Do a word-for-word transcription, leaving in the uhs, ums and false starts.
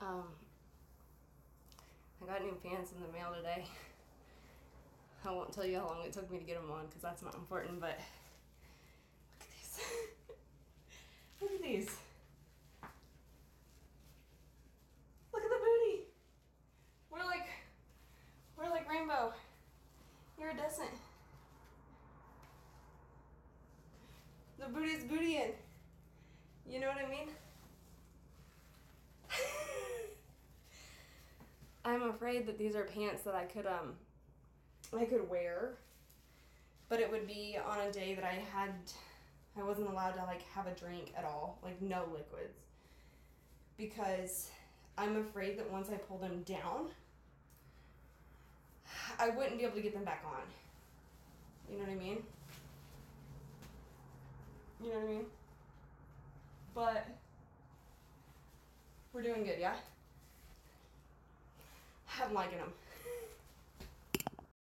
Um, I got new pants in the mail today. I won't tell you how long it took me to get them on because that's not important, but look at these. Look at these. Look at the booty. We're like, we're like rainbow, iridescent. The booty's bootying. You know what I mean? I'm afraid that these are pants that I could um I could wear, but it would be on a day that I had I wasn't allowed to like have a drink at all, like no liquids. Because I'm afraid that once I pull them down, I wouldn't be able to get them back on. You know what I mean? You know what I mean? But we're doing good, yeah? I'm liking them.